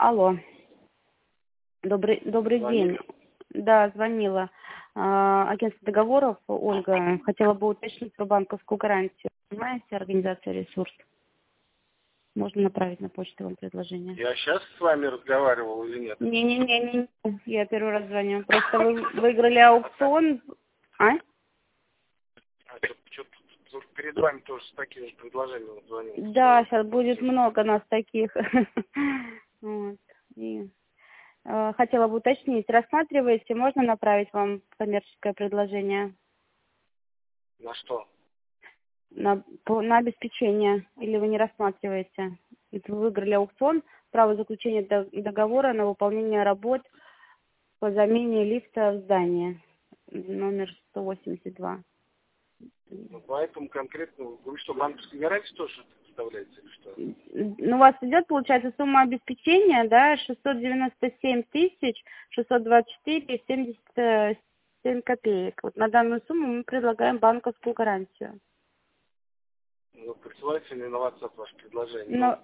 Алло. Добрый день. Звонили? Да, звонила. Агентство договоров, Ольга. Хотела бы уточнить про банковскую гарантию. Понимаете, организация «Ресурс»? Можно направить на почту вам предложение? Я сейчас с вами разговаривал или нет? Не. Я первый раз звоню. Просто вы выиграли аукцион. А? Что-то перед вами тоже с таким же предложением звонил. Да, сейчас будет много нас таких. Вот. И, хотела бы уточнить, рассматриваете, можно направить вам коммерческое предложение На что? на обеспечение, или вы не рассматриваете? Ведь вы выиграли аукцион, право заключения договора на выполнение работ по замене лифта в здании, номер 182. Ну, поэтому конкретно, вы что, банковскую гарантию тоже представляете или что? Ну, у вас идет, получается, сумма обеспечения, да, 697 624 77 копеек. Вот на данную сумму мы предлагаем банковскую гарантию. Ну, присылайте мне на WhatsApp ваше предложение. Но...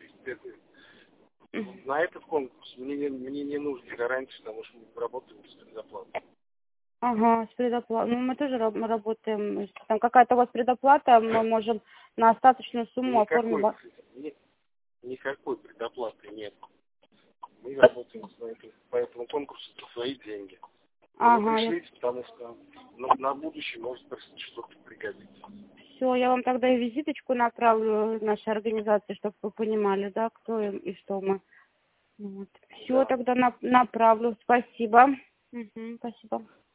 На этот конкурс мне не нужны гарантии, потому что мы работаем с предоплатой. Ага, с предоплатой. Ну, мы тоже работаем. Если там какая-то у вас предоплата, мы можем на остаточную сумму оформить. Никакой предоплаты нет. Мы работаем по этому конкурсу за свои деньги. Ага, Вы пришлите, потому что на будущее может что-то пригодиться. все, я вам тогда и визиточку направлю нашей организации, чтобы вы понимали, да, кто и что мы. Вот. Все, Да. тогда направлю. Спасибо. Спасибо.